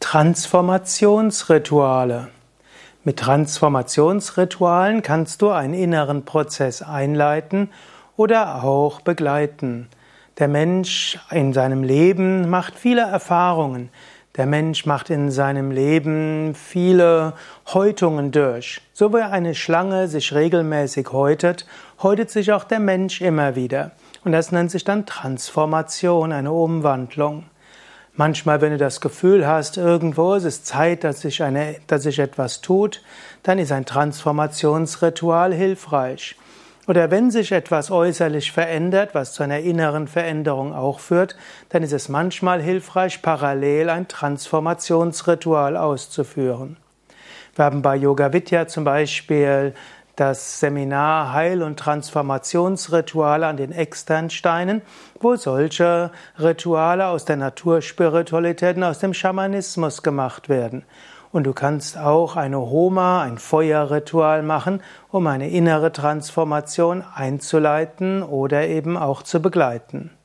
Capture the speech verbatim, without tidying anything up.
Transformationsrituale. Mit Transformationsritualen kannst du einen inneren Prozess einleiten oder auch begleiten. Der Mensch in seinem Leben macht viele Erfahrungen. Der Mensch macht in seinem Leben viele Häutungen durch. So wie eine Schlange sich regelmäßig häutet, häutet sich auch der Mensch immer wieder. Und das nennt sich dann Transformation, eine Umwandlung. Manchmal, wenn du das Gefühl hast, irgendwo ist es Zeit, dass sich, eine, dass sich etwas tut, dann ist ein Transformationsritual hilfreich. Oder wenn sich etwas äußerlich verändert, was zu einer inneren Veränderung auch führt, dann ist es manchmal hilfreich, parallel ein Transformationsritual auszuführen. Wir haben bei Yoga Vidya zum Beispiel das Seminar Heil- und Transformationsrituale an den Externsteinen, wo solche Rituale aus der Naturspiritualität und aus dem Schamanismus gemacht werden. Und du kannst auch eine Homa, ein Feuerritual machen, um eine innere Transformation einzuleiten oder eben auch zu begleiten.